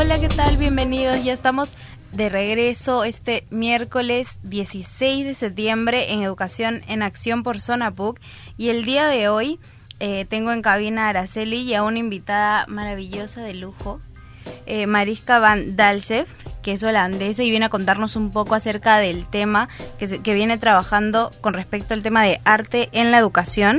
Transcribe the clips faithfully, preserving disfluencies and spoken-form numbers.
Hola, ¿qué tal? Bienvenidos. Ya estamos de regreso este miércoles dieciséis de septiembre en Educación en Acción por Zona P U C. Y el día de hoy eh, tengo en cabina a Araceli y a una invitada maravillosa de lujo, eh, Mariska van Dalsef, que es holandesa y viene a contarnos un poco acerca del tema que, se, que viene trabajando con respecto al tema de arte en la educación.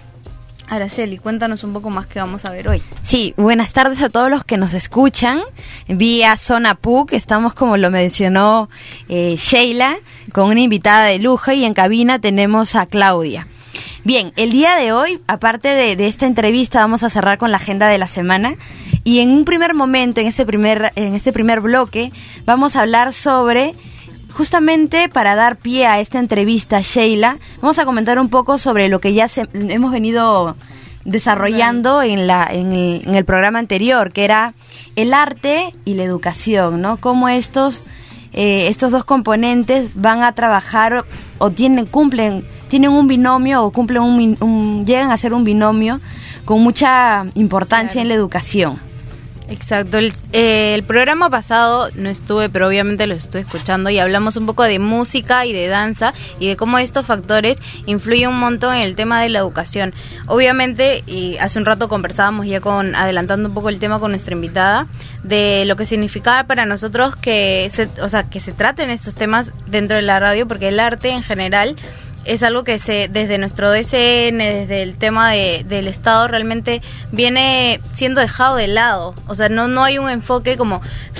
Araceli, cuéntanos un poco más qué vamos a ver hoy. Sí, buenas tardes a todos los que nos escuchan vía Zona P U C. Estamos, como lo mencionó eh, Sheila, con una invitada de lujo y en cabina tenemos a Claudia. Bien, el día de hoy, aparte de, de esta entrevista, vamos a cerrar con la agenda de la semana y en un primer momento, en este primer, en este primer bloque, vamos a hablar sobre... Justamente para dar pie a esta entrevista, Sheila, vamos a comentar un poco sobre lo que ya se, hemos venido desarrollando en, la, en, el, en el programa anterior, que era el arte y la educación, ¿no? Cómo estos, eh, estos dos componentes van a trabajar o tienen, cumplen, tienen un binomio o cumplen un, un, llegan a ser un binomio con mucha importancia claro. en la educación. Exacto, el, eh, el programa pasado no estuve, pero obviamente lo estoy escuchando y hablamos un poco de música y de danza y de cómo estos factores influyen un montón en el tema de la educación. Obviamente, y hace un rato conversábamos ya con, adelantando un poco el tema con nuestra invitada, de lo que significaba para nosotros que se, o sea, que se traten estos temas dentro de la radio, porque el arte en general es algo que se desde nuestro D C N, desde el tema de, del Estado, realmente viene siendo dejado de lado. O sea, no, no hay un enfoque como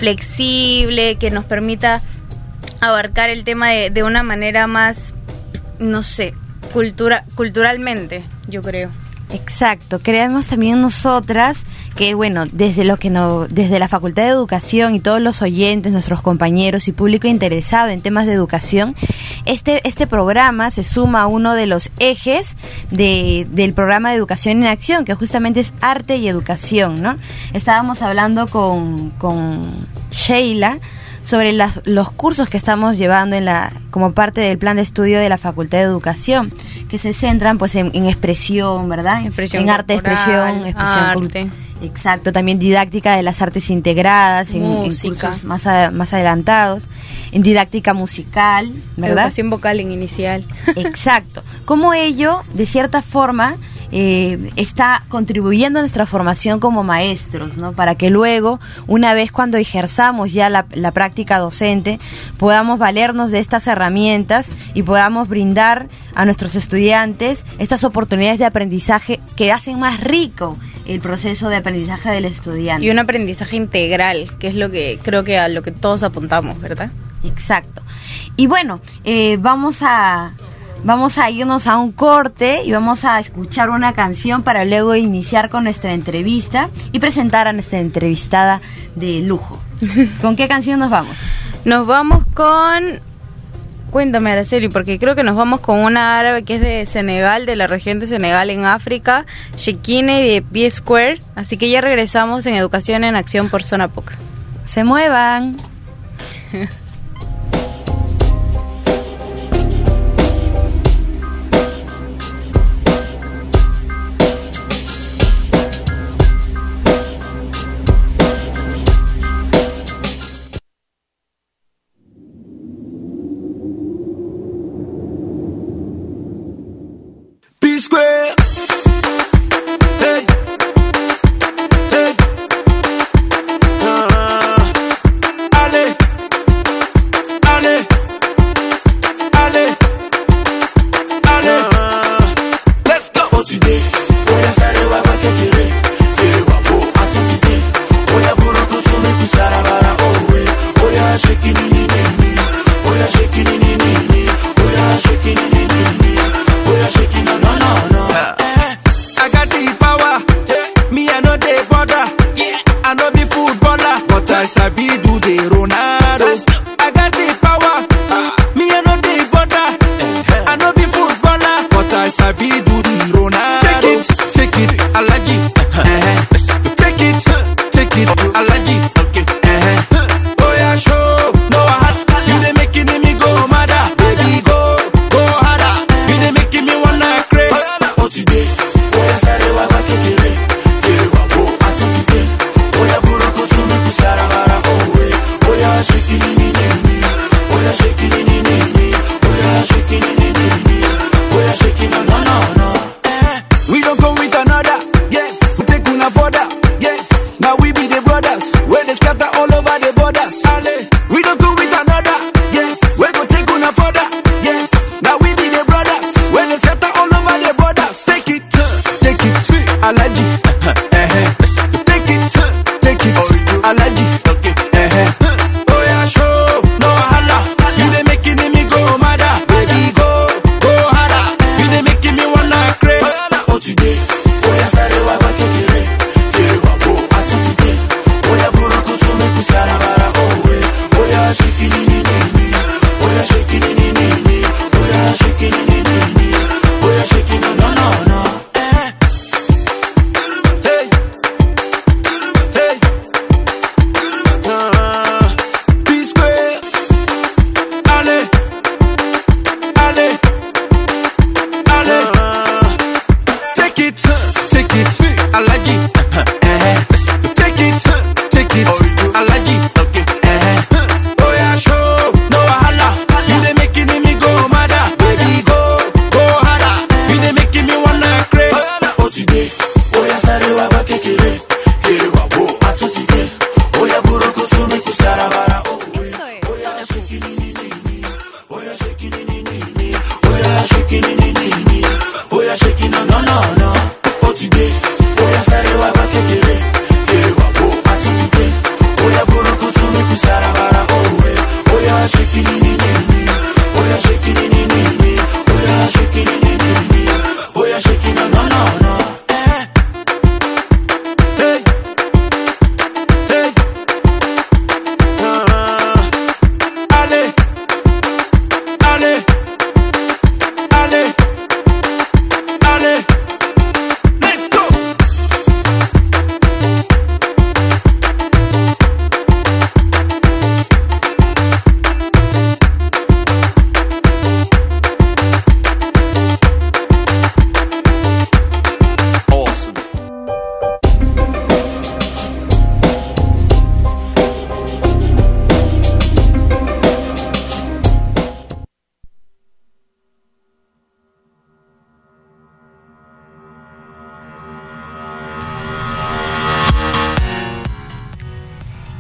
flexible que nos permita abarcar el tema de, de una manera más, no sé, cultura, culturalmente, yo creo. Exacto, creemos también nosotras que, bueno, desde lo que no, desde la Facultad de Educación y todos los oyentes, nuestros compañeros y público interesado en temas de educación, este este programa se suma a uno de los ejes de, del programa de Educación en Acción, que justamente es arte y educación, ¿no? Estábamos hablando con, con Sheila sobre las, los cursos que estamos llevando en la como parte del plan de estudio de la Facultad de Educación, que se centran pues en, en expresión, ¿verdad? Expresión en arte, corporal, expresión, expresión arte. Exacto, también didáctica de las artes integradas, en, en cursos más, a, más adelantados, en didáctica musical, ¿verdad? Educación vocal en inicial. Exacto. Como ello, de cierta forma, Eh, está contribuyendo a nuestra formación como maestros, ¿no? Para que luego, una vez cuando ejerzamos ya la, la práctica docente, podamos valernos de estas herramientas y podamos brindar a nuestros estudiantes estas oportunidades de aprendizaje que hacen más rico el proceso de aprendizaje del estudiante. Y un aprendizaje integral, que es lo que creo que a lo que todos apuntamos, ¿verdad? Exacto. Y bueno, eh, vamos a... Vamos a irnos a un corte y vamos a escuchar una canción para luego iniciar con nuestra entrevista y presentar a nuestra entrevistada de lujo. ¿Con qué canción nos vamos? Nos vamos con... Cuéntame, Araceli, porque creo que nos vamos con una árabe que es de Senegal, de la región de Senegal en África, Shekine de P-Square. Así que ya regresamos en Educación en Acción por Zona P U C. ¡Se muevan! Sarabara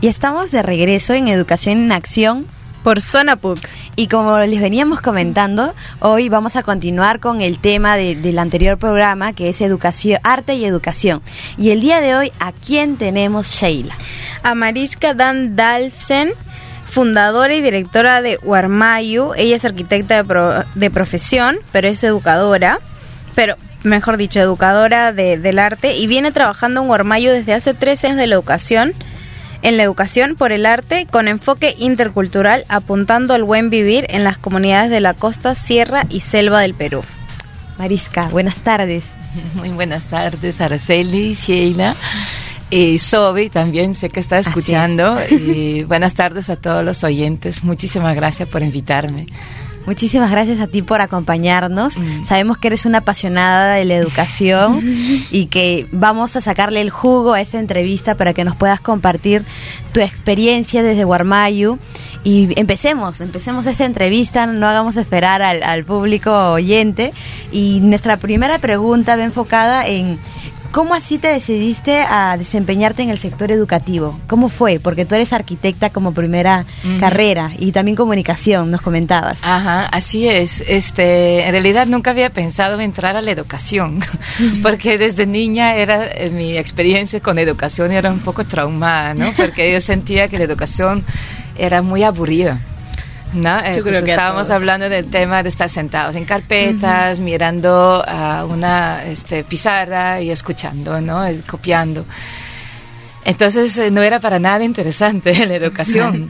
Y estamos de regreso en Educación en Acción por Zona P U C. Y como les veníamos comentando, hoy vamos a continuar con el tema de, del anterior programa, que es educación, arte y educación. Y el día de hoy, ¿a quién tenemos, Sheila? A Mariska Dan Dalfsen, fundadora y directora de Huarmayu. Ella es arquitecta de, pro, de profesión, pero es educadora, pero mejor dicho, educadora de, del arte, y viene trabajando en Huarmayu desde hace tres años de la educación, en la educación por el arte, con enfoque intercultural, apuntando al buen vivir en las comunidades de la costa, sierra y selva del Perú. Mariska, buenas tardes. Muy buenas tardes, Araceli, Sheila. Y Sobi también sé que está escuchando. Y buenas tardes a todos los oyentes. Muchísimas gracias por invitarme. Muchísimas gracias a ti por acompañarnos. Mm. Sabemos que eres una apasionada de la educación y que vamos a sacarle el jugo a esta entrevista para que nos puedas compartir tu experiencia desde Huarmayu. Y empecemos, empecemos esta entrevista, no hagamos esperar al, al público oyente. Y nuestra primera pregunta va enfocada en ¿cómo así te decidiste a desempeñarte en el sector educativo? ¿Cómo fue? Porque tú eres arquitecta como primera uh-huh. carrera y también comunicación, nos comentabas. Ajá, así es. Este, en realidad nunca había pensado entrar a la educación, porque desde niña era eh, mi experiencia con educación era un poco traumada, ¿no? Porque yo sentía que la educación era muy aburrida. ¿No? Eh, pues estábamos hablando del tema de estar sentados en carpetas, uh-huh. mirando a una este, pizarra y escuchando, ¿no? Es, copiando. Entonces eh, no era para nada interesante la educación.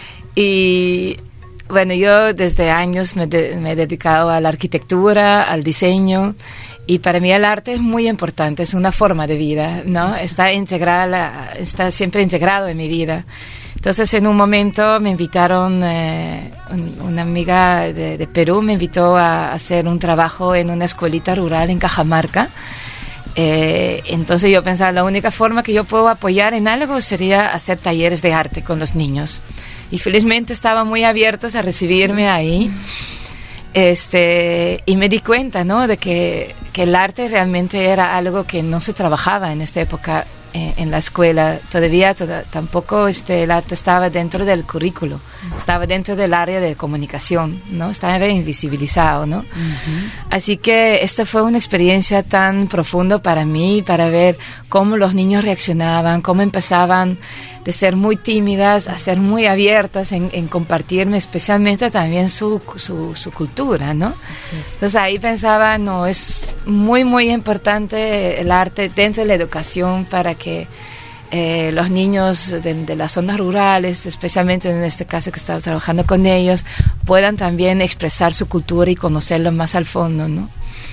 Y bueno, yo desde años me, de, me he dedicado a la arquitectura, al diseño, y para mí el arte es muy importante, es una forma de vida, ¿no? Está integrada, está siempre integrado en mi vida. Entonces, en un momento me invitaron, eh, un, una amiga de, de Perú me invitó a hacer un trabajo en una escuelita rural en Cajamarca. Eh, entonces yo pensaba, la única forma que yo puedo apoyar en algo sería hacer talleres de arte con los niños. Y felizmente estaban muy abiertos a recibirme ahí. Este, y me di cuenta, ¿no?, de que, que el arte realmente era algo que no se trabajaba en esta época eh, en la escuela. Todavía toda, tampoco este, el arte estaba dentro del currículo, estaba dentro del área de comunicación, ¿no? Estaba invisibilizado, ¿no? Uh-huh. Así que esta fue una experiencia tan profunda para mí, para ver cómo los niños reaccionaban, cómo empezaban de ser muy tímidas a ser muy abiertas en, en compartirme especialmente también su, su, su cultura, ¿no? Es. Entonces ahí pensaba, no, es muy muy importante el arte dentro de la educación para que eh, los niños de, de las zonas rurales, especialmente en este caso que estaba trabajando con ellos, puedan también expresar su cultura y conocerlo más al fondo, ¿no?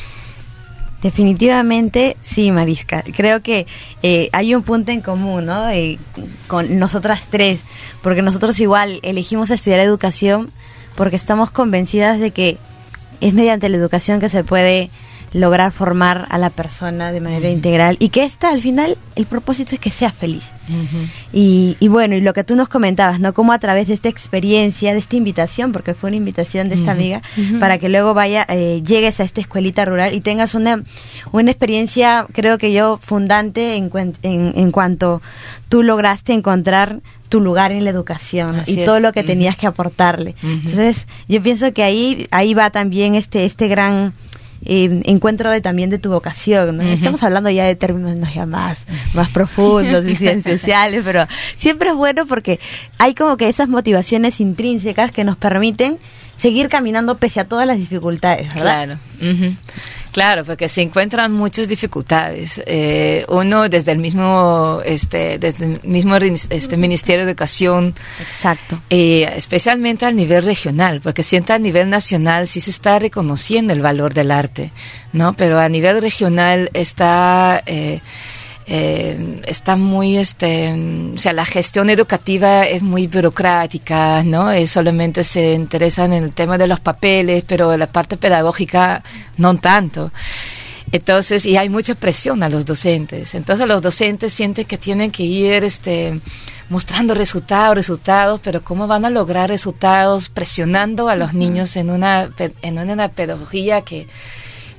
Definitivamente sí, Mariska. Creo que eh, hay un punto en común, ¿no? Eh, con nosotras tres, porque nosotros igual elegimos estudiar educación porque estamos convencidas de que es mediante la educación que se puede lograr formar a la persona de manera uh-huh. integral y que esta al final el propósito es que sea feliz. Uh-huh. y, y bueno, y lo que tú nos comentabas, ¿no? Cómo a través de esta experiencia, de esta invitación, porque fue una invitación de esta uh-huh. amiga, uh-huh. para que luego vaya, eh, llegues a esta escuelita rural y tengas una, una experiencia, creo que yo, fundante en, en, en cuanto tú lograste encontrar tu lugar en la educación. Así y es. Todo lo que uh-huh. tenías que aportarle. Uh-huh. Entonces, yo pienso que ahí, ahí va también este, este gran Eh, encuentro de también de tu vocación, ¿no? Uh-huh. Estamos hablando ya de términos no, ya más, más profundos y ciencias sociales, pero siempre es bueno porque hay como que esas motivaciones intrínsecas que nos permiten seguir caminando pese a todas las dificultades, ¿verdad? Claro. Uh-huh. Claro, porque se encuentran muchas dificultades. Eh, uno desde el mismo, este, desde el mismo este, Ministerio de Educación. Exacto. Eh, especialmente al nivel regional, porque siempre a nivel nacional sí se está reconociendo el valor del arte, ¿no? Pero a nivel regional está eh, eh, está muy, este, o sea, la gestión educativa es muy burocrática, ¿no? Es solamente se interesan en el tema de los papeles, pero la parte pedagógica no tanto. Entonces, y hay mucha presión a los docentes. Entonces, los docentes sienten que tienen que ir, este, mostrando resultados, resultados, pero ¿cómo van a lograr resultados presionando a los uh-huh. niños en una, en una pedagogía que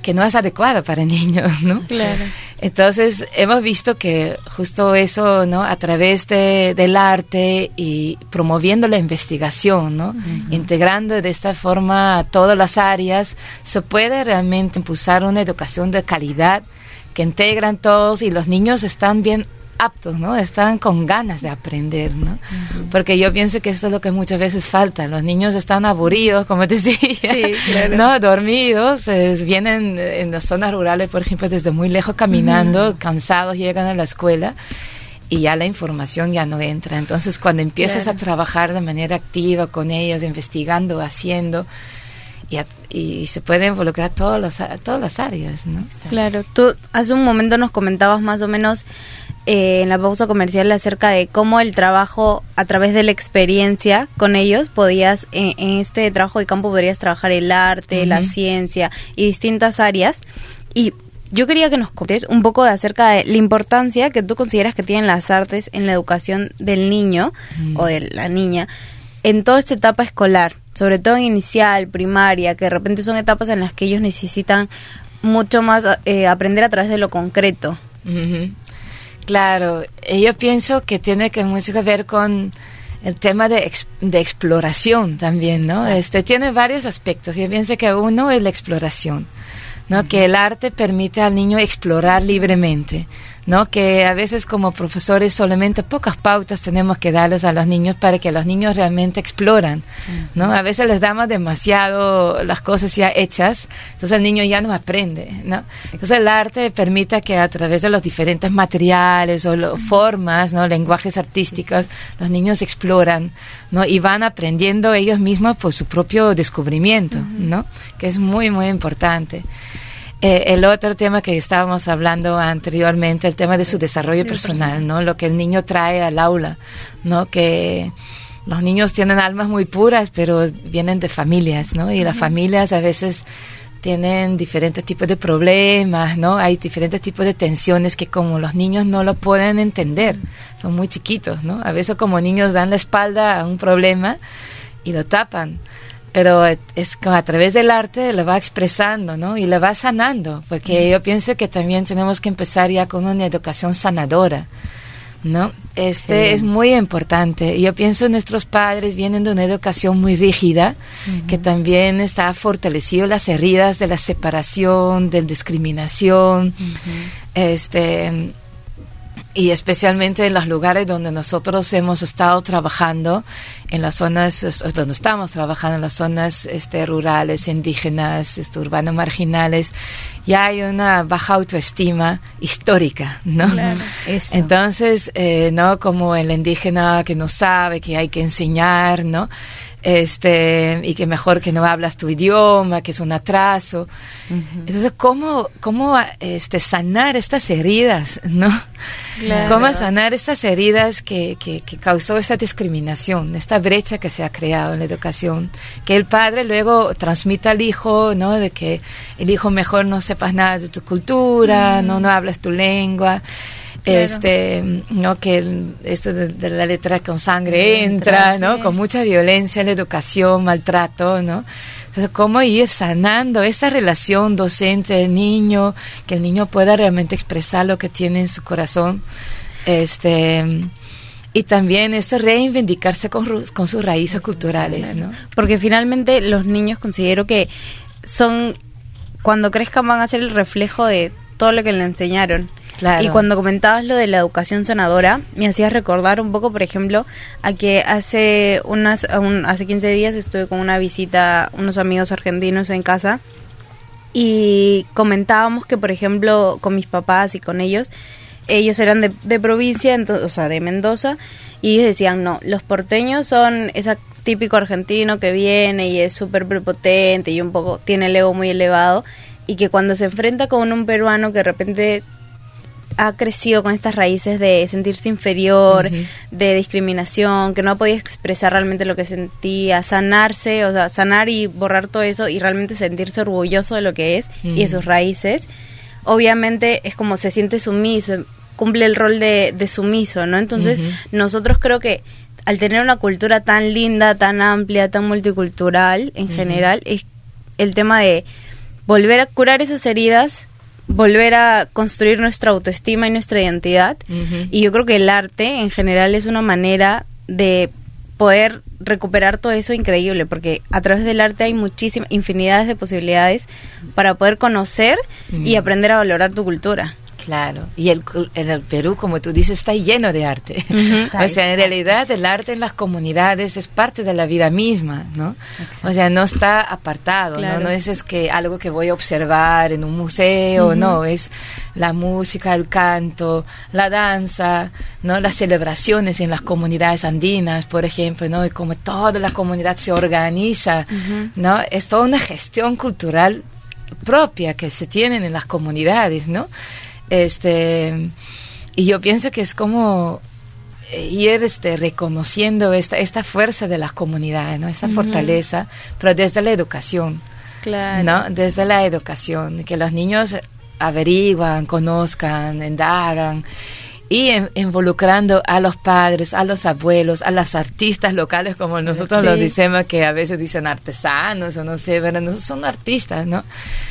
que no es adecuado para niños, ¿no? Claro. Entonces, hemos visto que justo eso, ¿no? A través de, del arte y promoviendo la investigación, ¿no? Uh-huh. Integrando de esta forma todas las áreas, se puede realmente impulsar una educación de calidad que integran todos y los niños están bien aptos, ¿no? Están con ganas de aprender, ¿no? Uh-huh. Porque yo pienso que esto es lo que muchas veces falta. Los niños están aburridos, como te decía, sí, claro. ¿no? Dormidos, eh, vienen en las zonas rurales, por ejemplo, desde muy lejos caminando, uh-huh. cansados, llegan a la escuela y ya la información ya no entra. Entonces, cuando empiezas claro. a trabajar de manera activa con ellos, investigando, haciendo, y, a, y se puede involucrar todas las, todas las áreas, ¿no? Claro. Tú hace un momento nos comentabas más o menos Eh, en la pausa comercial acerca de cómo el trabajo a través de la experiencia con ellos podías, en, en este trabajo de campo podrías trabajar el arte, uh-huh. la ciencia y distintas áreas, y yo quería que nos contes un poco de acerca de la importancia que tú consideras que tienen las artes en la educación del niño uh-huh. o de la niña en toda esta etapa escolar, sobre todo en inicial, primaria, que de repente son etapas en las que ellos necesitan mucho más eh, aprender a través de lo concreto. Uh-huh. Claro, yo pienso que tiene que mucho que ver con el tema de, ex, de exploración también, ¿no? Sí. Este tiene varios aspectos. Yo pienso que uno es la exploración, ¿no? Uh-huh. Que el arte permite al niño explorar libremente, ¿no? Que a veces como profesores solamente pocas pautas tenemos que darles a los niños para que los niños realmente exploran, ¿no? A veces les damos demasiado las cosas ya hechas, entonces el niño ya no aprende, ¿no? Entonces el arte permite que a través de los diferentes materiales o lo, formas, ¿no? Lenguajes artísticos, los niños exploran, ¿no? Y van aprendiendo ellos mismos por su propio descubrimiento, ¿no? Que es muy, muy importante. Eh, el otro tema que estábamos hablando anteriormente, el tema de su desarrollo personal, ¿no? Lo que el niño trae al aula, ¿no? Que los niños tienen almas muy puras, pero vienen de familias, ¿no? Y las familias a veces tienen diferentes tipos de problemas, ¿no? Hay diferentes tipos de tensiones que como los niños no lo pueden entender, son muy chiquitos, ¿no? A veces como niños dan la espalda a un problema y lo tapan. Pero es como a través del arte lo va expresando, ¿no? Y lo va sanando, porque mm. yo pienso que también tenemos que empezar ya con una educación sanadora, ¿no? Este sí. es muy importante. Yo pienso que nuestros padres vienen de una educación muy rígida, uh-huh. que también está fortalecido las heridas de la separación, de la discriminación, uh-huh. este... y especialmente en los lugares donde nosotros hemos estado trabajando, en las zonas, donde estamos trabajando, en las zonas este, rurales, indígenas, este, urbanos marginales, ya hay una baja autoestima histórica, ¿no? Claro, eso. Entonces, eh, ¿no? Como el indígena que no sabe, que hay que enseñar, ¿no? Este, y que mejor que no hablas tu idioma, que es un atraso. Uh-huh. Entonces, ¿cómo, cómo este, sanar estas heridas, ¿no? Claro. ¿Cómo sanar estas heridas que, que, que causó esta discriminación, esta brecha que se ha creado en la educación? Que el padre luego transmite al hijo, ¿no? De que el hijo mejor no sepas nada de tu cultura, uh-huh. no, no hablas tu lengua. Claro. Este, no, que el, esto de, de la letra con sangre entra, entra ¿no? Sí. Con mucha violencia en la educación, maltrato, ¿no? Entonces, cómo ir sanando esta relación docente-niño, que el niño pueda realmente expresar lo que tiene en su corazón, este, y también esto reivindicarse con, con sus raíces culturales, ¿no? Porque finalmente los niños considero que son, cuando crezcan van a ser el reflejo de todo lo que le enseñaron. Claro. Y cuando comentabas lo de la educación sanadora, me hacías recordar un poco, por ejemplo, a que hace unas un, hace quince días estuve con una visita, unos amigos argentinos en casa, y comentábamos que, por ejemplo, con mis papás y con ellos, ellos eran de, de provincia, entonces, o sea, de Mendoza, y ellos decían, no, los porteños son ese típico argentino que viene y es súper prepotente y un poco tiene el ego muy elevado, y que cuando se enfrenta con un peruano que de repente ha crecido con estas raíces de sentirse inferior, uh-huh. de discriminación, que no ha podido expresar realmente lo que sentía, sanarse, o sea, sanar y borrar todo eso y realmente sentirse orgulloso de lo que es uh-huh. y de sus raíces, obviamente es como se siente sumiso, cumple el rol de, de sumiso, ¿no? Entonces, uh-huh. nosotros creo que al tener una cultura tan linda, tan amplia, tan multicultural en uh-huh. general, es el tema de volver a curar esas heridas, volver a construir nuestra autoestima y nuestra identidad. Uh-huh. Y yo creo que el arte en general es una manera de poder recuperar todo eso increíble, porque a través del arte hay muchísimas, infinidades de posibilidades para poder conocer uh-huh. y aprender a valorar tu cultura. Claro, y el, en el Perú, como tú dices, está lleno de arte. Uh-huh. O sea, en realidad el arte en las comunidades es parte de la vida misma, ¿no? Exacto. O sea, no está apartado, claro. ¿no? No es, es que algo que voy a observar en un museo, uh-huh. no, es la música, el canto, la danza, ¿no? Las celebraciones en las comunidades andinas, por ejemplo, ¿no? Y como toda la comunidad se organiza, uh-huh. ¿no? Es toda una gestión cultural propia que se tienen en las comunidades, ¿no? Este, y yo pienso que es como ir este, reconociendo esta, esta fuerza de las comunidades, ¿no? Esta uh-huh. fortaleza, pero desde la educación, claro. ¿no? Desde la educación, que los niños averiguan, conozcan, indagan, y en, involucrando a los padres, a los abuelos, a los artistas locales, como nosotros sí. lo decimos, que a veces dicen artesanos, o no sé, pero no son artistas, ¿no?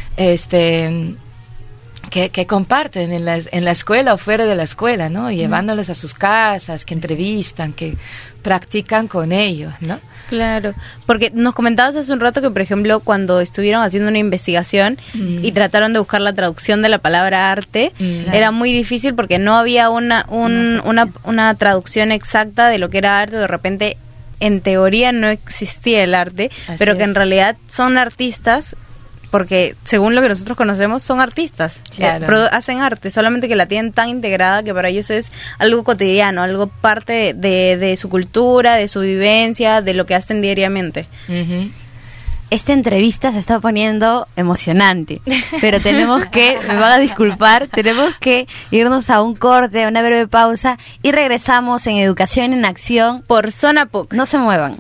Este... Que, que comparten en la, en la escuela o fuera de la escuela, ¿no? Llevándolos a sus casas, que entrevistan, que practican con ellos, ¿no? Claro, porque nos comentabas hace un rato que, por ejemplo, cuando estuvieron haciendo una investigación mm. y trataron de buscar la traducción de la palabra arte, mm. era muy difícil porque no había una, un, no una, una traducción exacta de lo que era arte. De repente, en teoría no existía el arte, Así pero que es. en realidad son artistas, porque según lo que nosotros conocemos son artistas, claro. eh, pro, hacen arte, solamente que la tienen tan integrada que para ellos es algo cotidiano, algo parte de, de, de su cultura, de su vivencia, de lo que hacen diariamente. Uh-huh. Esta entrevista se está poniendo emocionante, pero tenemos que, me van a disculpar, tenemos que irnos a un corte, a una breve pausa y regresamos en Educación en Acción por Zona P U C. No se muevan.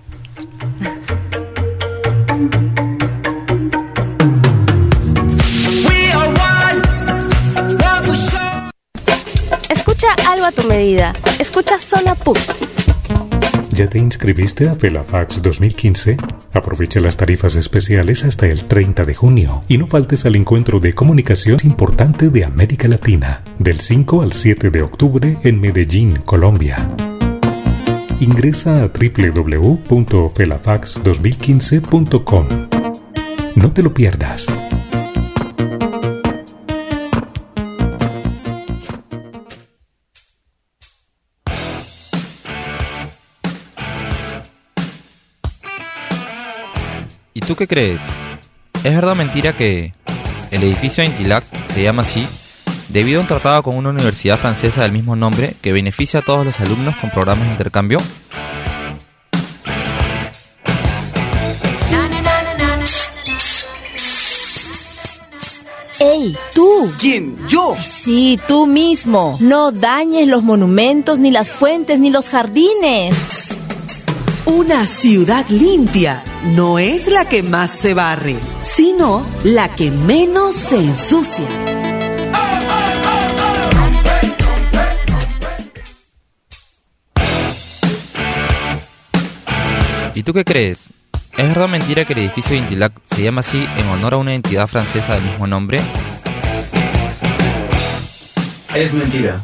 Escucha algo a tu medida. Escucha Zona P U C. ¿Ya te inscribiste a FELAFAX dos mil quince? Aprovecha las tarifas especiales hasta el treinta de junio y no faltes al encuentro de comunicación importante de América Latina, del cinco al siete de octubre en Medellín, Colombia. Ingresa a doble u doble u doble u punto felafax dos mil quince punto com. No te lo pierdas. ¿Y tú qué crees? ¿Es verdad o mentira que el edificio de Intilac se llama así debido a un tratado con una universidad francesa del mismo nombre que beneficia a todos los alumnos con programas de intercambio? ¡Ey, tú! ¿Quién? ¿Yo? Sí, tú mismo. No dañes los monumentos, ni las fuentes, ni los jardines. Una ciudad limpia no es la que más se barre, sino la que menos se ensucia. ¿Y tú qué crees? ¿Es verdad o mentira que el edificio de Intilac se llama así en honor a una entidad francesa del mismo nombre? Es mentira.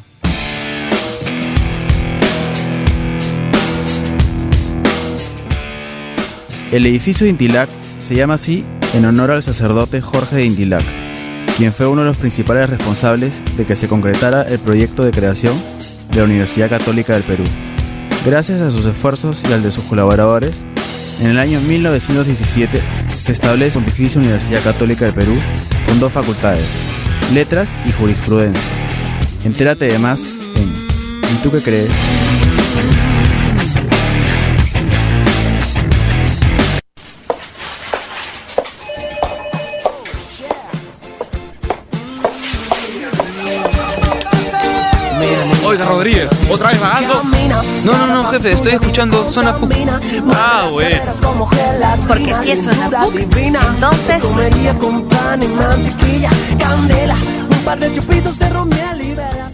El edificio de Intilac se llama así en honor al sacerdote Jorge de Intilac, quien fue uno de los principales responsables de que se concretara el proyecto de creación de la Universidad Católica del Perú. Gracias a sus esfuerzos y al de sus colaboradores, en el año mil novecientos diecisiete se establece la Pontificia Universidad Católica del Perú con dos facultades, Letras y Jurisprudencia. Entérate de más en ¿Y tú qué crees? Oiga, Rodríguez, ¿otra vez vagando? No, no, no, jefe, estoy escuchando Zona P U C. Ah, bueno. Porque si es Zona P U C, entonces... Comería con pan y mantequilla, candela, un par de chupitos de romiel y velas.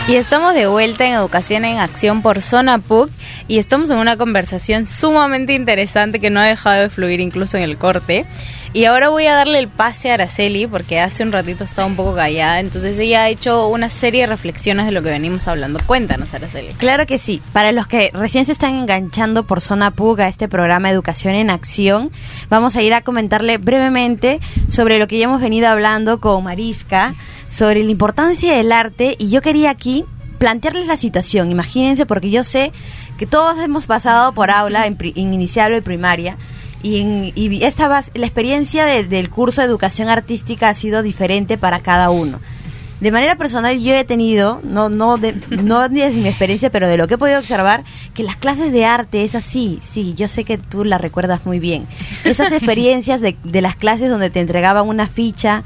Y estamos de vuelta en Educación en Acción por Zona P U C y estamos en una conversación sumamente interesante que no ha dejado de fluir incluso en el corte. Y ahora voy a darle el pase a Araceli porque hace un ratito estaba un poco callada, entonces ella ha hecho una serie de reflexiones de lo que venimos hablando. Cuéntanos, Araceli. Claro que sí. Para los que recién se están enganchando por Zona P U C a este programa Educación en Acción, vamos a ir a comentarle brevemente sobre lo que ya hemos venido hablando con Mariska, sobre la importancia del arte, y yo quería aquí plantearles la situación. Imagínense, porque yo sé que todos hemos pasado por aula en, pri, en inicial y primaria, y, en, y esta va, la experiencia de, del curso de educación artística ha sido diferente para cada uno. De manera personal, yo he tenido, no no de, no desde mi experiencia, pero de lo que he podido observar, que las clases de arte es así. Sí, yo sé que tú la recuerdas muy bien. Esas experiencias de, de las clases donde te entregaban una ficha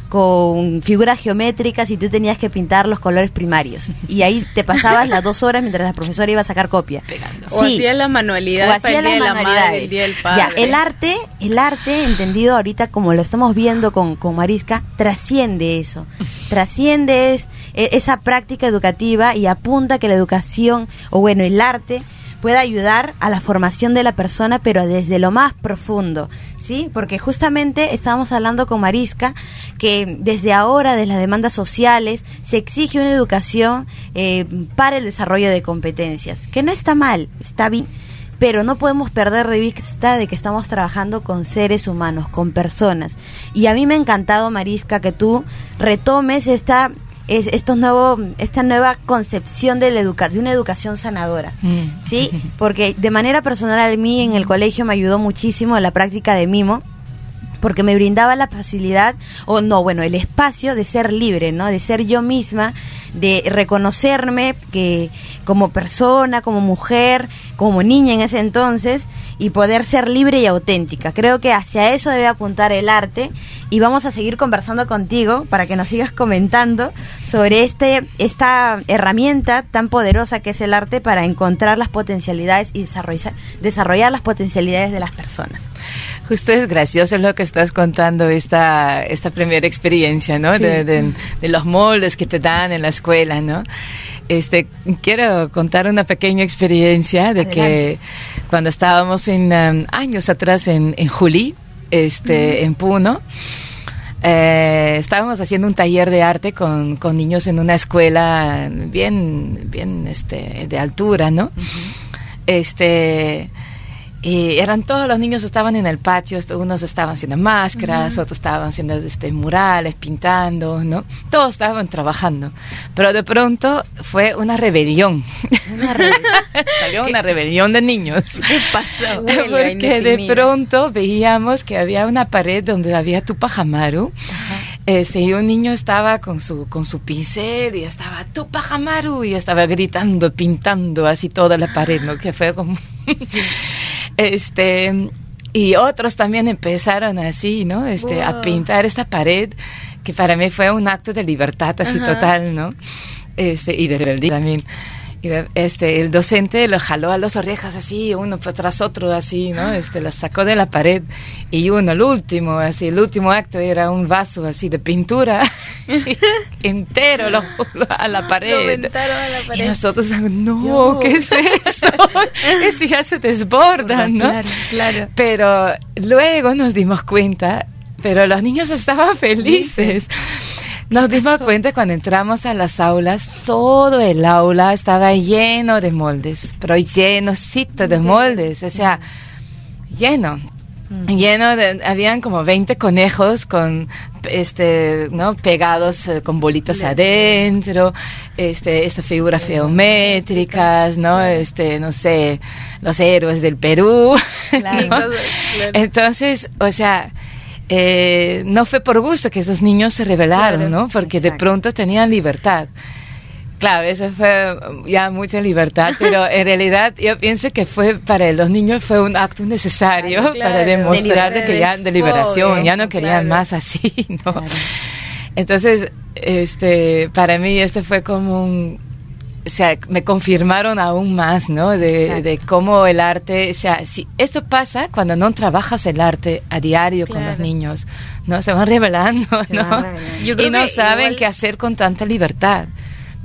con figuras geométricas y tú tenías que pintar los colores primarios. Y ahí te pasabas las dos horas mientras la profesora iba a sacar copia. Pegando. O sí. hacías las manualidades para el día de la madre, el día del padre. Ya, el arte, el arte, entendido ahorita como lo estamos viendo con, con Mariska, trasciende eso. Trasciende es, esa práctica educativa y apunta que la educación, o bueno, el arte, puede ayudar a la formación de la persona, pero desde lo más profundo, ¿sí? Porque justamente estábamos hablando con Mariska que desde ahora, de las demandas sociales, se exige una educación eh, para el desarrollo de competencias, que no está mal, está bien, pero no podemos perder de vista de que estamos trabajando con seres humanos, con personas. Y a mí me ha encantado, Mariska, que tú retomes esta... es estos nuevo esta nueva concepción de la educa- de una educación sanadora, mm. ¿sí? Porque de manera personal a mí en el colegio me ayudó muchísimo la práctica de mimo, porque me brindaba la facilidad, o no, bueno, el espacio de ser libre, ¿no? De ser yo misma, de reconocerme que como persona, como mujer, como niña en ese entonces, y poder ser libre y auténtica. Creo que hacia eso debe apuntar el arte, y vamos a seguir conversando contigo para que nos sigas comentando sobre este esta herramienta tan poderosa que es el arte para encontrar las potencialidades y desarrollar, desarrollar las potencialidades de las personas. Justo es gracioso lo que estás contando, esta esta primera experiencia, ¿no? Sí. De, de, de los moldes que te dan en la escuela, ¿no? Este, quiero contar una pequeña experiencia de Adelante. Que cuando estábamos en um, años atrás en, en Juli, este, mm. en Puno, eh, estábamos haciendo un taller de arte con, con niños en una escuela bien, bien, este, de altura, ¿no? Uh-huh. Este... Y eran todos los niños estaban en el patio, unos estaban haciendo máscaras, uh-huh. otros estaban haciendo este, murales, pintando, ¿no? Todos estaban trabajando. Pero de pronto fue una rebelión. Una rebelión. Salió una rebelión de niños. ¿Qué pasó? Porque de pronto veíamos que había una pared donde había Tupac Amaru. Uh-huh. Este, y un niño estaba con su con su pincel y estaba Tupac Amaru y estaba gritando, pintando así toda la pared, ¿no? Que fue como... Este, y otros también empezaron así, ¿no? Este, wow. a pintar esta pared, que para mí fue un acto de libertad así uh-huh. total, ¿no? Este, y de rebeldía también. Y de, este, el docente lo jaló a las orejas así, uno tras otro así, ¿no? Este, lo sacó de la pared, y uno, el último, así, el último acto era un vaso así de pintura entero lo, lo, a la pared. Lo aventaron a la pared. Y nosotros, no, Yo. ¿qué es esto? Esto ya se desborda, ¿no? Claro, claro. Pero luego nos dimos cuenta, pero los niños estaban felices. Nos dimos cuenta cuando entramos a las aulas, todo el aula estaba lleno de moldes, pero llenocito de moldes, o sea, lleno, lleno de, habían como veinte conejos con, este, ¿no? Pegados eh, con bolitas adentro, este, estas figuras geométricas, ¿no? Este, no sé, los héroes del Perú. Claro. Claro. Entonces, o sea, Eh, no fue por gusto que esos niños se rebelaron, claro, ¿no? Porque exacto. de pronto tenían libertad. Claro, eso fue ya mucha libertad, pero en realidad yo pienso que fue para los niños fue un acto necesario, claro, claro, para demostrar de, de que ya de liberación, ya no querían claro. más así, ¿no? Claro. Entonces, este, para mí esto fue como un, o sea, me confirmaron aún más, ¿no? De, de cómo el arte, o sea, si esto pasa cuando no trabajas el arte a diario claro. con los niños, ¿no? Se van revelando, se ¿no? Van revelando. Y no saben igual... qué hacer con tanta libertad.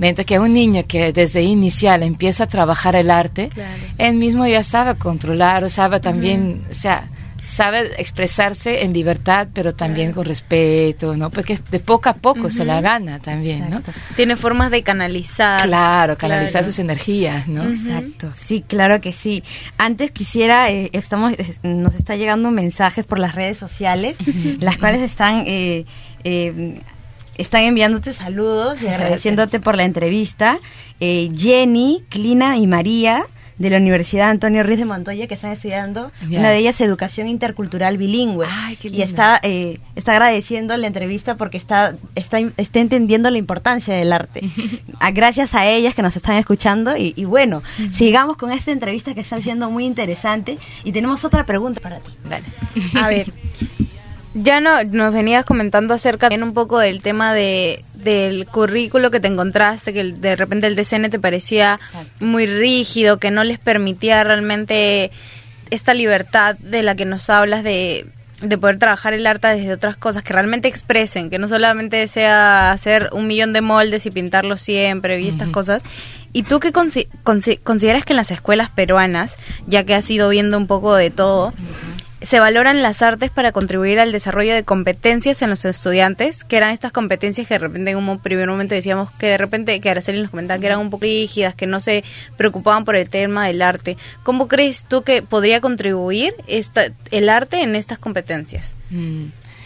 Mientras que un niño que desde inicial empieza a trabajar el arte, claro. él mismo ya sabe controlar, o sabe también, uh-huh. o sea, sabe expresarse en libertad, pero también claro. con respeto, ¿no? Porque de poco a poco uh-huh. se la gana también, Exacto. ¿no? Tiene formas de canalizar. Claro, canalizar claro. sus energías, ¿no? Uh-huh. Exacto. Sí, claro que sí. Antes quisiera, eh, estamos, eh, nos está llegando mensajes por las redes sociales, uh-huh. las cuales están, eh, eh, están enviándote saludos y agradeciéndote por la entrevista. Eh, Jenny, Clina y María, de la Universidad Antonio Ruiz de Montoya, que están estudiando, yeah. una de ellas educación intercultural bilingüe. Ay, qué y está eh, está agradeciendo la entrevista porque está está está entendiendo la importancia del arte. a, gracias a ellas que nos están escuchando y, y bueno, uh-huh. sigamos con esta entrevista que está siendo muy interesante y tenemos otra pregunta para ti. Dale. A ver, ya no, nos venías comentando acerca también un poco del tema de del currículo que te encontraste, que de repente el D C N te parecía Exacto. muy rígido, que no les permitía realmente esta libertad de la que nos hablas de, de poder trabajar el arte desde otras cosas, que realmente expresen, que no solamente sea hacer un millón de moldes y pintarlos siempre y estas uh-huh. cosas. ¿Y tú qué consi- consi- consideras que en las escuelas peruanas, ya que has ido viendo un poco de todo, uh-huh. se valoran las artes para contribuir al desarrollo de competencias en los estudiantes, que eran estas competencias que de repente en un primer momento decíamos que de repente, que Araceli nos comentaba que eran un poco rígidas, que no se preocupaban por el tema del arte? ¿Cómo crees tú que podría contribuir esta, el arte en estas competencias? Mm.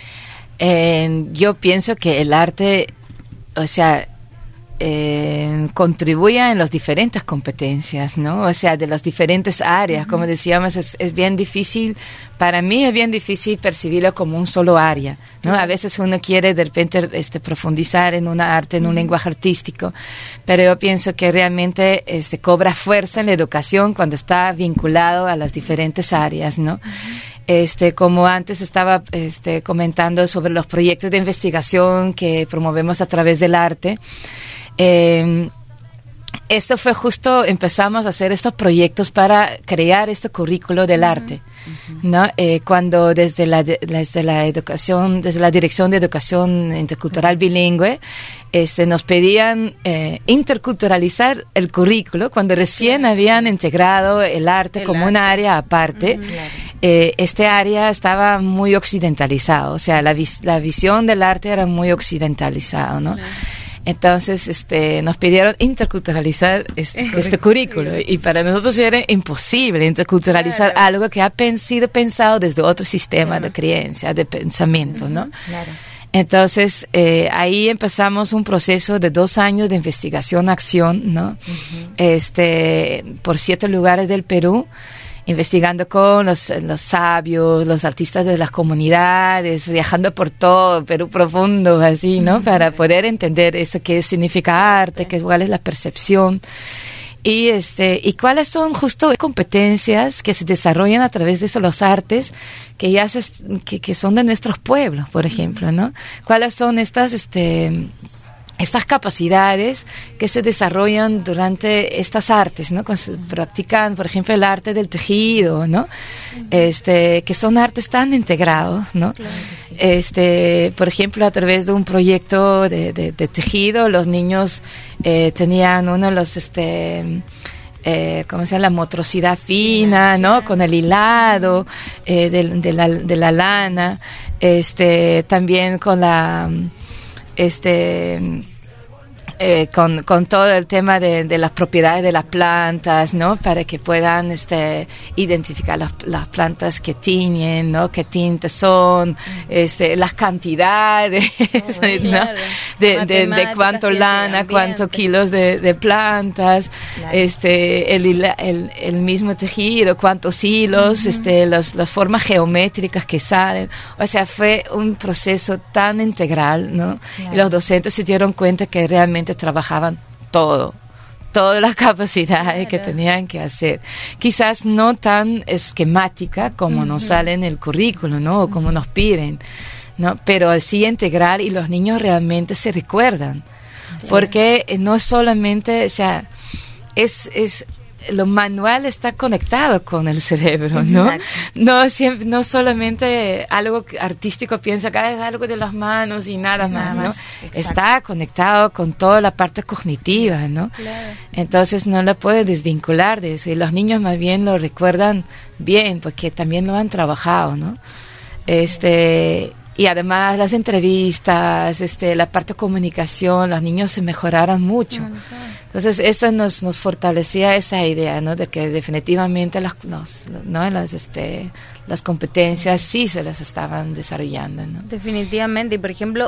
Eh, yo pienso que el arte, o sea, Eh, contribuya en las diferentes competencias, ¿no? O sea, de las diferentes áreas, uh-huh. como decíamos, es, es bien difícil, para mí es bien difícil percibirlo como un solo área, ¿no? Uh-huh. A veces uno quiere de repente este, profundizar en una arte, en uh-huh. un lenguaje artístico, pero yo pienso que realmente este, cobra fuerza en la educación cuando está vinculado a las diferentes áreas, ¿no? Uh-huh. Este, como antes estaba este, comentando sobre los proyectos de investigación que promovemos a través del arte. Eh, esto fue justo, empezamos a hacer estos proyectos para crear este currículo del arte, uh-huh. ¿no? Eh, cuando desde la, de, desde la educación, desde la Dirección de Educación Intercultural uh-huh. Bilingüe, este, nos pedían eh, interculturalizar el currículo, cuando recién claro. habían integrado el arte el como arte. una área aparte. Uh-huh. Claro. Eh, este área estaba muy occidentalizado, o sea, la, vis- la visión del arte era muy occidentalizada, ¿no? Claro. Entonces, este, nos pidieron interculturalizar este, este currículo y para nosotros era imposible interculturalizar claro. algo que ha pen- sido pensado desde otro sistema uh-huh. de creencia, de pensamiento, ¿no? Claro. Entonces, eh, ahí empezamos un proceso de dos años de investigación-acción, ¿no? Uh-huh. Este, por siete lugares del Perú, investigando con los, los sabios, los artistas de las comunidades, viajando por todo Perú profundo, así, ¿no? Para poder entender eso, qué significa arte, qué, cuál es la percepción. Y este y cuáles son justo competencias que se desarrollan a través de eso, los artes que ya se, que, que son de nuestros pueblos, por ejemplo, ¿no? Cuáles son estas este estas capacidades que se desarrollan durante estas artes, ¿no? Cuando se practican, por ejemplo, el arte del tejido, ¿no? Uh-huh. Este, que son artes tan integrados, ¿no? Claro que sí. Este, por ejemplo, a través de un proyecto de, de, de tejido, los niños eh, tenían uno de los, este, eh, ¿cómo se llama? La motricidad fina, ¿no? Con el hilado eh, de, de, la, de la lana, este, también con la este eh, con, con todo el tema de, de las propiedades de las plantas, ¿no? Para que puedan este identificar las, las plantas que tiñen, ¿no? Qué tintes son, este las cantidades, oh, ¿no? Claro. de, de, de cuánto lana, cuántos kilos de, de plantas, claro. este el, el, el mismo tejido, cuántos hilos, uh-huh. este los, las formas geométricas que salen. O sea, fue un proceso tan integral, ¿no? Claro. Y los docentes se dieron cuenta que realmente trabajaban todo, todas las capacidades claro. que tenían que hacer. Quizás no tan esquemática como uh-huh. nos sale en el currículo, ¿no? O como nos piden, ¿no? Pero sí integrar y los niños realmente se recuerdan. Sí. Porque no es solamente, o sea, es... es lo manual está conectado con el cerebro, ¿no? Exacto. No siempre, no solamente algo artístico piensa que es algo de las manos y nada, nada más, más, ¿no? Está conectado con toda la parte cognitiva, ¿no? Claro. Entonces no la puedes desvincular de eso, y los niños más bien lo recuerdan bien porque también lo han trabajado, ¿no? Este... Y además las entrevistas, este, la parte de comunicación, los niños se mejoraron mucho. Entonces eso nos, nos fortalecía esa idea, ¿no? De que definitivamente las, los, ¿no? las, este, las competencias sí se las estaban desarrollando, ¿no? Definitivamente. Y por ejemplo,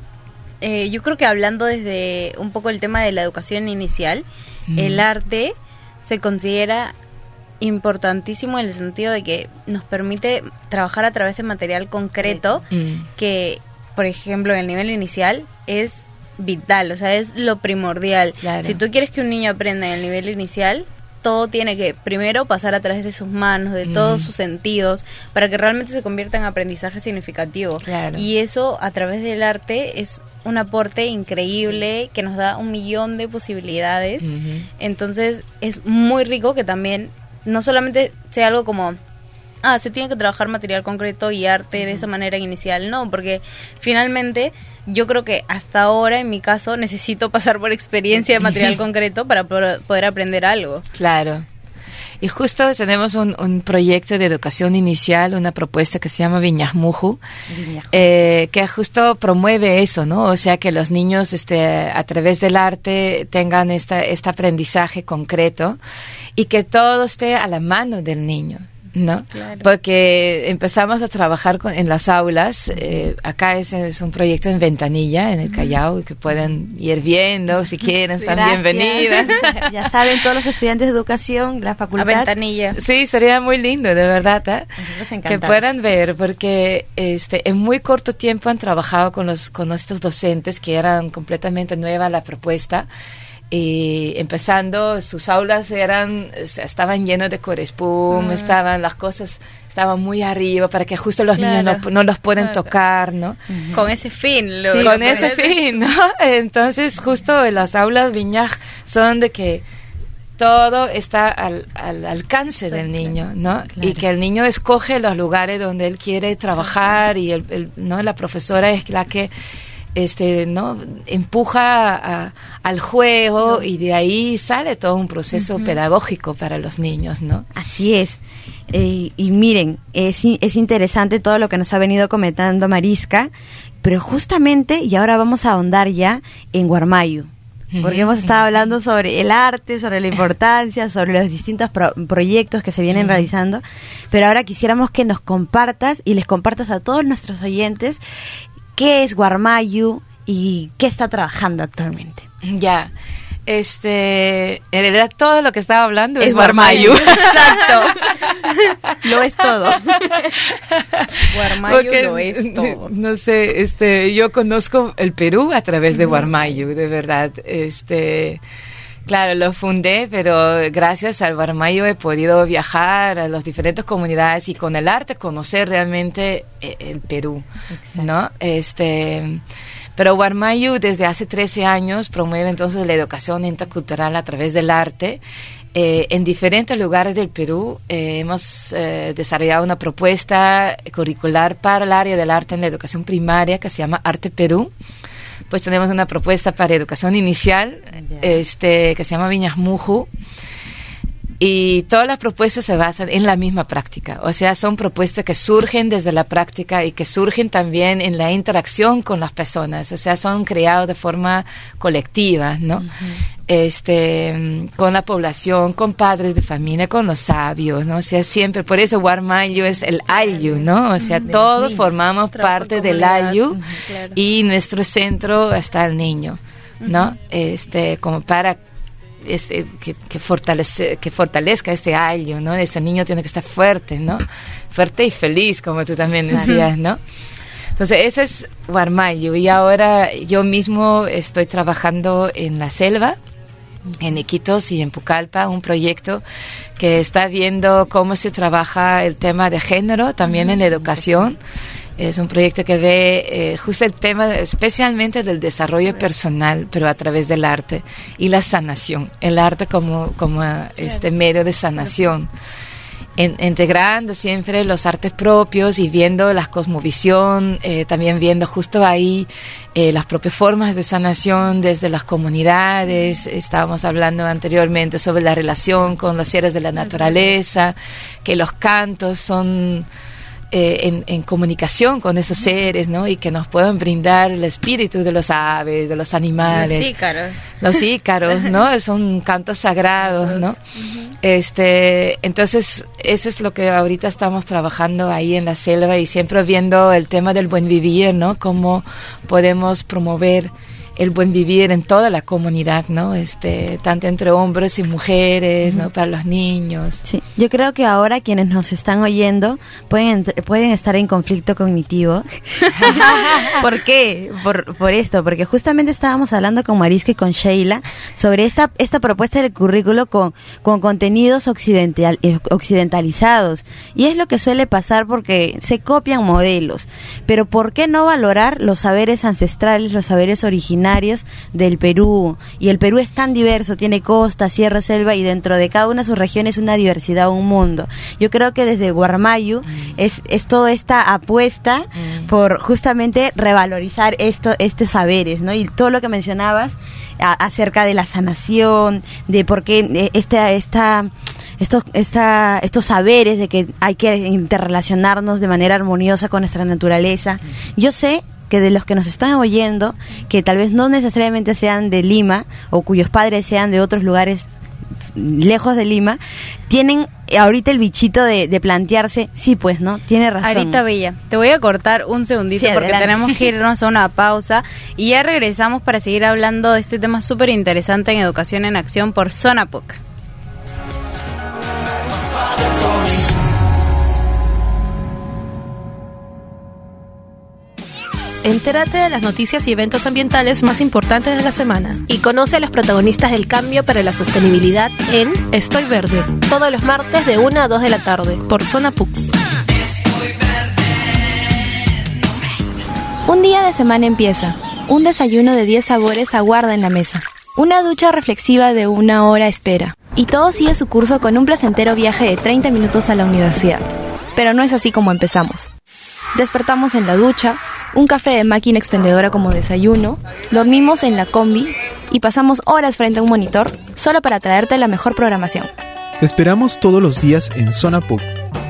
eh, yo creo que hablando desde un poco el tema de la educación inicial, mm. el arte se considera importantísimo en el sentido de que nos permite trabajar a través de material concreto mm. que, por ejemplo, en el nivel inicial es vital, o sea, es lo primordial. Claro. Si tú quieres que un niño aprenda en el nivel inicial, todo tiene que primero pasar a través de sus manos, de mm. todos sus sentidos, para que realmente se convierta en aprendizaje significativo. Claro. Y eso a través del arte es un aporte increíble que nos da un millón de posibilidades. Mm-hmm. Entonces es muy rico que también no solamente sea algo como, ah, se tiene que trabajar material concreto y arte de esa manera inicial, no, porque finalmente yo creo que hasta ahora, en mi caso, necesito pasar por experiencia de material concreto para poder aprender algo. Claro. Y justo tenemos un, un proyecto de educación inicial, una propuesta que se llama Viñajmuju, eh, que justo promueve eso, ¿no? O sea, que los niños este, a través del arte tengan esta, este aprendizaje concreto y que todo esté a la mano del niño, ¿no? Claro. Porque empezamos a trabajar con, en las aulas, eh, acá es, es un proyecto en Ventanilla, en el Callao, que pueden ir viendo si quieren, están Gracias. bienvenidas. Ya saben todos los estudiantes de educación, la facultad. A Ventanilla. Sí, sería muy lindo, de verdad, ¿eh? Que puedan ver, porque este en muy corto tiempo han trabajado con los con estos docentes que eran completamente nueva la propuesta. Y empezando, sus aulas eran estaban llenos de corespum, mm. estaban las cosas estaban muy arriba para que justo los claro, niños no, no los pueden claro. tocar, ¿no? Uh-huh. Con ese fin. Lo sí, con ese fin, ¿no? Entonces, justo en las aulas Viñaj son de que todo está al, al alcance del niño, ¿no? Claro. Y que el niño escoge los lugares donde él quiere trabajar y el, el, ¿no? la profesora es la que este no empuja a, al juego no. y de ahí sale todo un proceso uh-huh. pedagógico para los niños, ¿no? Así es. Eh, y miren, es, es interesante todo lo que nos ha venido comentando Mariska, pero justamente, y ahora vamos a ahondar ya en Guarmayu, porque hemos estado hablando sobre el arte, sobre la importancia, sobre los distintos pro- proyectos que se vienen uh-huh. realizando, pero ahora quisiéramos que nos compartas y les compartas a todos nuestros oyentes qué es Guarmayu y qué está trabajando actualmente. Ya, este, en realidad todo lo que estaba hablando es, es Guarmayu. Exacto. Lo es todo. Guarmayu Porque, lo es todo. No sé, este, yo conozco el Perú a través de Guarmayu, de verdad, este... Claro, lo fundé, pero gracias al Guarmayu he podido viajar a las diferentes comunidades y con el arte conocer realmente el Perú, Exacto. ¿no? Este, pero Guarmayu desde hace trece años promueve entonces la educación intercultural a través del arte. Eh, en diferentes lugares del Perú eh, hemos eh, desarrollado una propuesta curricular para el área del arte en la educación primaria que se llama Arte Perú. Pues tenemos una propuesta para educación inicial, yeah. este, que se llama Viñajmuju, y todas las propuestas se basan en la misma práctica, o sea, son propuestas que surgen desde la práctica y que surgen también en la interacción con las personas, o sea, son creados de forma colectiva, ¿no? Uh-huh. Este, con la población, con padres de familia, con los sabios, ¿no? O sea, siempre, por eso Guarmayu es el Ayllu, ¿no? O sea, uh-huh. todos formamos parte del Ayllu uh-huh, claro. y nuestro centro está el niño, ¿no? Uh-huh. Este, como para Este, que, que, fortalece, que fortalezca este Ayllu, ¿no? Ese niño tiene que estar fuerte, ¿no? Fuerte y feliz, como tú también decías, ¿no? Entonces, ese es Guarmayu. Y ahora yo mismo estoy trabajando en la selva, en Iquitos y en Pucallpa, un proyecto que está viendo cómo se trabaja el tema de género también en la educación. Es un proyecto que ve eh, justo el tema especialmente del desarrollo personal, pero a través del arte y la sanación, el arte como, como este medio de sanación. En, integrando siempre los artes propios y viendo la cosmovisión, eh, también viendo justo ahí eh, las propias formas de sanación desde las comunidades. Estábamos hablando anteriormente sobre la relación con los seres de la naturaleza, que los cantos son eh, en, en comunicación con esos seres, ¿no? Y que nos pueden brindar el espíritu de los aves, de los animales. Los ícaros. Los ícaros, ¿no? Son cantos sagrados, ¿no? Uh-huh. Este, entonces, eso es lo que ahorita estamos trabajando ahí en la selva y siempre viendo el tema del buen vivir, ¿no? Cómo podemos promover el buen vivir en toda la comunidad, ¿no? Este, tanto entre hombres y mujeres, ¿no? Para los niños. Sí, yo creo que ahora quienes nos están oyendo pueden pueden estar en conflicto cognitivo. ¿Por qué? Por, por esto, porque justamente estábamos hablando con Mariska y con Sheila sobre esta esta propuesta del currículo con con contenidos occidental, occidentalizados, y es lo que suele pasar porque se copian modelos, pero ¿por qué no valorar los saberes ancestrales, los saberes originales del Perú? Y el Perú es tan diverso, tiene costa, sierra, selva, y dentro de cada una de sus regiones una diversidad, un mundo. Yo creo que desde Guarmayu mm. es, es toda esta apuesta mm. por justamente revalorizar esto, estos saberes, ¿no? Y todo lo que mencionabas a, acerca de la sanación, de por qué esta, esta estos, esta, estos saberes de que hay que interrelacionarnos de manera armoniosa con nuestra naturaleza. Mm. Yo sé que de los que nos están oyendo, que tal vez no necesariamente sean de Lima o cuyos padres sean de otros lugares lejos de Lima, tienen ahorita el bichito de, de plantearse, sí, pues, ¿no? Tiene razón. Arita Bella, te voy a cortar un segundito sí, porque tenemos que irnos a una pausa y ya regresamos para seguir hablando de este tema súper interesante en Educación en Acción por Zona P U C. Entérate de las noticias y eventos ambientales más importantes de la semana. Y conoce a los protagonistas del cambio para la sostenibilidad en Estoy Verde. Todos los martes de una a dos de la tarde. Por Zona P U C. Un día de semana empieza. Un desayuno de diez sabores aguarda en la mesa. Una ducha reflexiva de una hora espera. Y todo sigue su curso con un placentero viaje de treinta minutos a la universidad. Pero no es así como empezamos. Despertamos en la ducha, un café de máquina expendedora como desayuno, dormimos en la combi y pasamos horas frente a un monitor solo para traerte la mejor programación. Te esperamos todos los días en Zona P U C.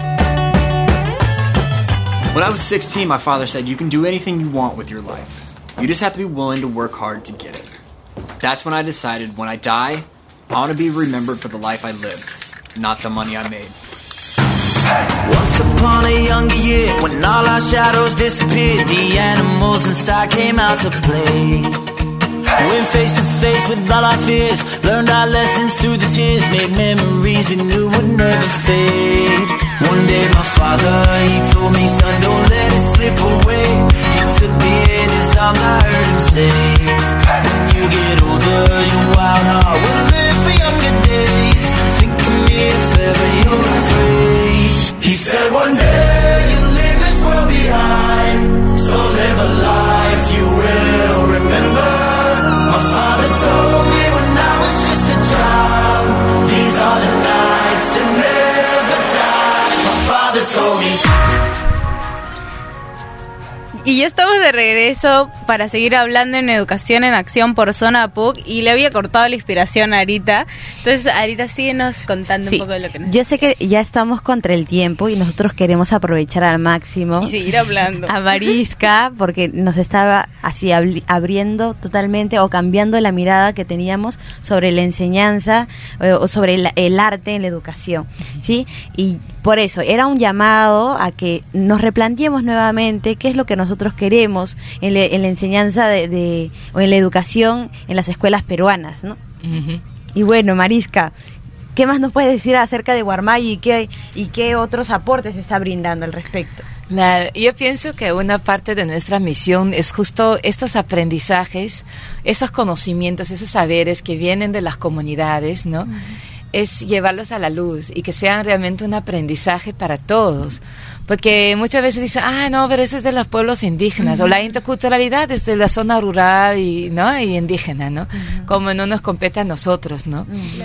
When I was sixteen, my father said you can do anything you want with your life. You just have to be willing to work hard to get it. That's when I decided when I die, I want to be remembered for the life I lived, not the money I made. Once upon a younger year, when all our shadows disappeared, the animals inside came out to play. Went face to face with all our fears, learned our lessons through the tears, made memories we knew would never fade. One day my father, he told me, son, don't let it slip away. He took me in his arms, I heard him say, when you get older, your wild heart will live for younger days. Think of me if ever you're afraid. He said one day you'll leave this world behind, so live a life you will remember. My father told me when I was just a child, these are the nights that never die. My father told me. Y ya estamos de regreso para seguir hablando en Educación en Acción por Zona P U C, y le había cortado la inspiración a Arita. Entonces, Arita, síguenos contando sí, un poco de lo que nos... Yo sé que ya estamos contra el tiempo y nosotros queremos aprovechar al máximo. Y seguir hablando. A Mariska, porque nos estaba así abri- abriendo totalmente o cambiando la mirada que teníamos sobre la enseñanza eh, o sobre el, el arte en la educación, ¿sí? Y por eso era un llamado a que nos replanteemos nuevamente qué es lo que nosotros queremos en, le, en la enseñanza de, de o en la educación en las escuelas peruanas, ¿no? Uh-huh. Y bueno, Mariska, ¿qué más nos puedes decir acerca de Guarmayu y qué y qué otros aportes está brindando al respecto? Claro, yo pienso que una parte de nuestra misión es justo estos aprendizajes, esos conocimientos, esos saberes que vienen de las comunidades, ¿no? Uh-huh. es llevarlos a la luz y que sean realmente un aprendizaje para todos. Porque muchas veces dicen, ah, no, pero eso es de los pueblos indígenas, uh-huh. o la interculturalidad es de la zona rural y, ¿no? y indígena, ¿no? Uh-huh. Como no nos compete a nosotros, ¿no? Uh-huh.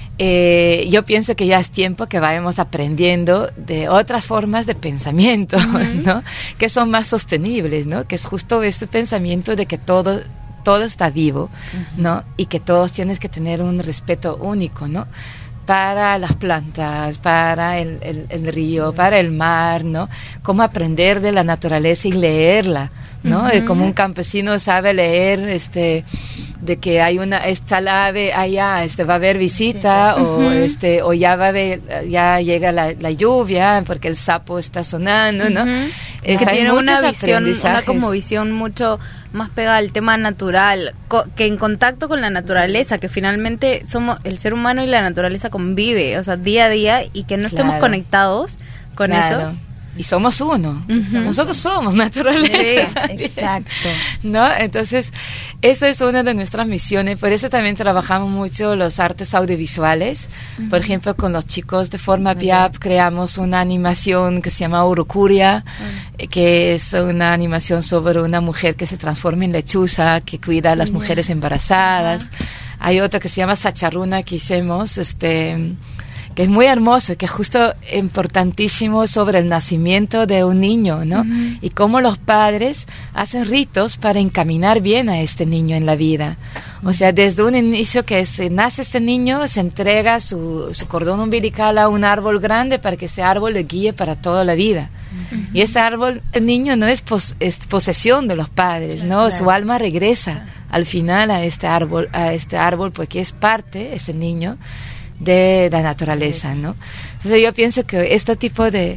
Eh, yo pienso que ya es tiempo que vayamos aprendiendo de otras formas de pensamiento, uh-huh. ¿no? Que son más sostenibles, ¿no? Que es justo este pensamiento de que todo, todo está vivo, uh-huh. ¿no? Y que todos tienes que tener un respeto único, ¿no? Para las plantas, para el, el, el río, para el mar, ¿no? Cómo aprender de la naturaleza y leerla, ¿no? Uh-huh. Como un campesino sabe leer, este, de que hay una, esta ave allá, este, va a haber visita, uh-huh. o este, o ya va a haber, ya llega la, la lluvia, porque el sapo está sonando, ¿no? Uh-huh. Está, que tiene una visión, una como visión mucho más pegada al tema natural, co- que en contacto con la naturaleza, que finalmente somos, el ser humano y la naturaleza convive, o sea, día a día, y que no estemos claro. conectados con claro. eso. Y somos uno. Uh-huh. Nosotros somos naturaleza. Sí, exacto. ¿No? Entonces, esa es una de nuestras misiones. Por eso también trabajamos mucho los artes audiovisuales. Uh-huh. Por ejemplo, con los chicos de Forma Biap creamos una animación que se llama Urucuria, uh-huh. que es una animación sobre una mujer que se transforma en lechuza, que cuida a las uh-huh. mujeres embarazadas. Uh-huh. Hay otra que se llama Sacharuna que hicimos, este... que es muy hermoso, que es justo importantísimo sobre el nacimiento de un niño, ¿no? Uh-huh. Y cómo los padres hacen ritos para encaminar bien a este niño en la vida. O sea, desde un inicio que se nace este niño, se entrega su, su cordón umbilical a un árbol grande para que ese árbol le guíe para toda la vida. Uh-huh. Y este árbol, el niño no es, pos, es posesión de los padres, ¿no? Claro. Su alma regresa al final a este árbol, a este árbol porque es parte, ese niño, de la naturaleza, ¿no? Entonces yo pienso que este tipo de,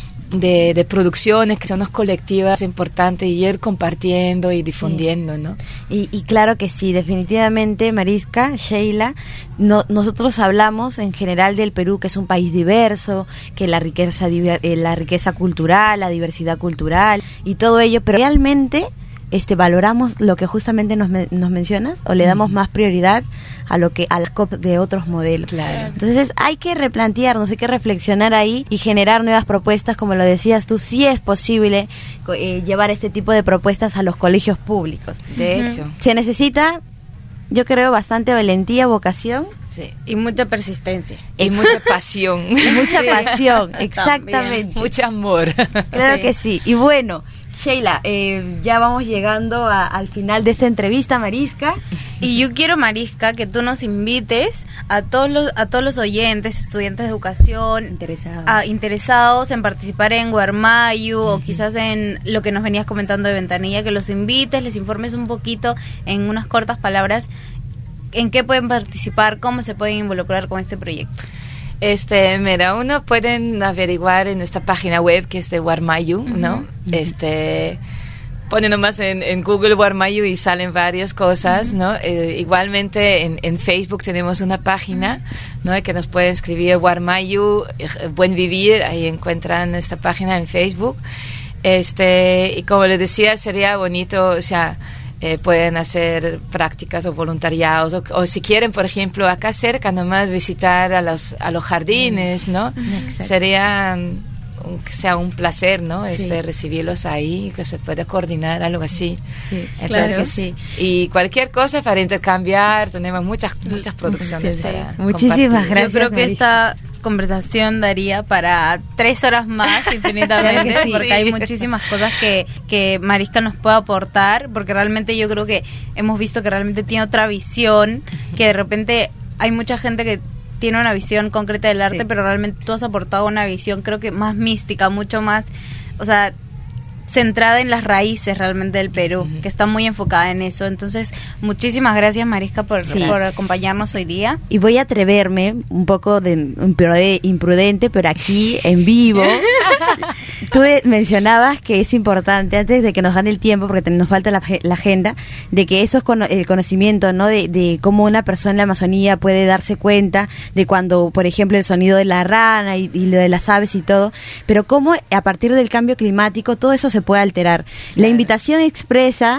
de, de producciones que son colectivas es importante ir compartiendo y difundiendo, sí. ¿no? Y, y claro que sí, definitivamente, Mariska, Sheila, no, nosotros hablamos en general del Perú, que es un país diverso, que la riqueza, eh, la riqueza cultural, la diversidad cultural y todo ello, pero realmente este valoramos lo que justamente nos, nos mencionas o le damos mm. más prioridad a lo que al C O P de otros modelos. Claro. Entonces hay que replantearnos, hay que reflexionar ahí y generar nuevas propuestas, como lo decías tú, sí es posible eh, llevar este tipo de propuestas a los colegios públicos. De uh-huh. hecho. Se necesita, yo creo, bastante valentía, vocación. Sí. Y mucha persistencia. Y mucha pasión. Y mucha sí. pasión, exactamente. También. Mucho amor. Claro sí. que sí. Y bueno, Sheila, eh, ya vamos llegando a, al final de esta entrevista, Mariska. Y yo quiero, Mariska, que tú nos invites a todos los a todos los oyentes, estudiantes de educación interesados, a, interesados en participar en Guarmayu uh-huh. o quizás en lo que nos venías comentando de Ventanilla, que los invites, les informes un poquito en unas cortas palabras en qué pueden participar, cómo se pueden involucrar con este proyecto. Este, mira, uno pueden averiguar en nuestra página web, que es de Guarmayu, ¿no? Uh-huh. Este, ponen nomás en, en Google Guarmayu y salen varias cosas, uh-huh. ¿no? Eh, igualmente en, en Facebook tenemos una página, ¿no? Que nos pueden escribir Guarmayu, eh, Buen Vivir, ahí encuentran nuestra página en Facebook. Este, y como les decía, sería bonito, o sea, Eh, pueden hacer prácticas o voluntariados o, o si quieren, por ejemplo, acá cerca nomás visitar a los a los jardines, ¿no? Exacto. Sería un, que sea un placer, ¿no? Sí. Este recibirlos ahí, que se pueda coordinar algo así. Sí, entonces claro, sí. Y cualquier cosa para intercambiar, tenemos muchas muchas producciones sí, Muchísimas para compartir. Gracias. Yo creo que esta conversación daría para tres horas más infinitamente, claro sí. porque sí. hay muchísimas cosas que, que Mariska nos puede aportar, porque realmente yo creo que hemos visto que realmente tiene otra visión, que de repente hay mucha gente que tiene una visión concreta del arte, sí. pero realmente tú has aportado una visión creo que más mística, mucho más, o sea, centrada en las raíces realmente del Perú, uh-huh. que está muy enfocada en eso. Entonces, muchísimas gracias, Mariska, por, sí. por acompañarnos hoy día. Y voy a atreverme, un poco de imprudente, pero aquí en vivo. Tú de, mencionabas que es importante, antes de que nos gane el tiempo, porque te, nos falta la, la agenda, de que eso es con, el conocimiento, ¿no? De, de cómo una persona en la Amazonía puede darse cuenta de cuando, por ejemplo, el sonido de la rana y, y lo de las aves y todo, pero cómo a partir del cambio climático todo eso se puede alterar. Claro. La invitación expresa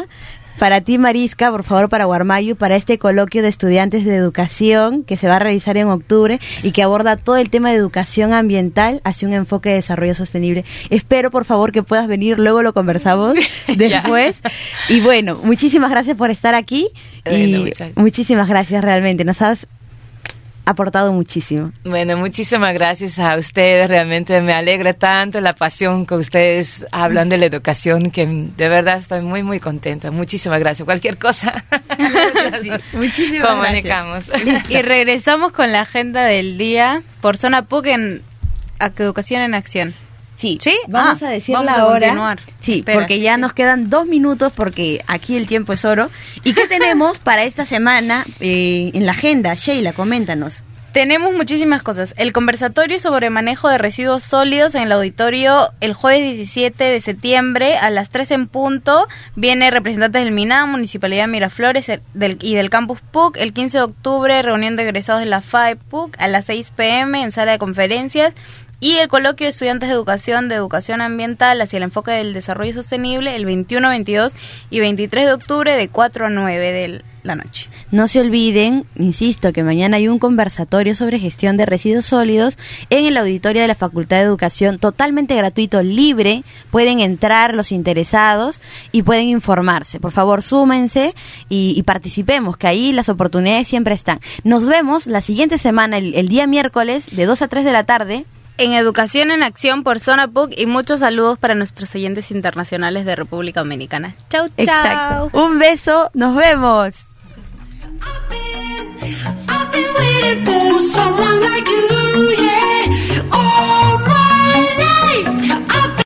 para ti, Mariska, por favor, para Guarmayu, para este coloquio de estudiantes de educación que se va a realizar en octubre y que aborda todo el tema de educación ambiental hacia un enfoque de desarrollo sostenible. Espero, por favor, que puedas venir, luego lo conversamos después. Y bueno, muchísimas gracias por estar aquí y bueno, muchísimas gracias realmente. Nos has aportado muchísimo. Bueno, muchísimas gracias a ustedes, realmente me alegra tanto la pasión que ustedes hablan de la educación, que de verdad estoy muy muy contenta. Muchísimas gracias. Cualquier cosa sí, muchísimas comunicamos. Gracias. Y regresamos con la agenda del día por Zona P U C en Educación en Acción. Sí, ¿Sí? Vamos ah, a decir vamos la a hora. Continuar. Sí, Espera, porque sí, ya sí. nos quedan dos minutos porque aquí el tiempo es oro. ¿Y qué tenemos para esta semana eh, en la agenda? Sheila, coméntanos. Tenemos muchísimas cosas. El conversatorio sobre manejo de residuos sólidos en el auditorio el jueves diecisiete de septiembre a las tres en punto. Viene representantes del MINAM, Municipalidad de Miraflores el, del, y del Campus P U C. El quince de octubre, reunión de egresados de la F A E P U C a las seis pm en sala de conferencias. Y el coloquio de estudiantes de educación, de educación ambiental hacia el enfoque del desarrollo sostenible el veintiuno, veintidós y veintitrés de octubre de cuatro a nueve de la noche. No se olviden, insisto, que mañana hay un conversatorio sobre gestión de residuos sólidos en el auditorio de la Facultad de Educación, totalmente gratuito, libre. Pueden entrar los interesados y pueden informarse. Por favor, súmense y, y participemos, que ahí las oportunidades siempre están. Nos vemos la siguiente semana, el, el día miércoles, de dos a tres de la tarde. En Educación en Acción por Zona P U C y muchos saludos para nuestros oyentes internacionales de República Dominicana. Chau, chau. Exacto. Un beso, nos vemos. I've been waiting for someone like you, yeah. Oh.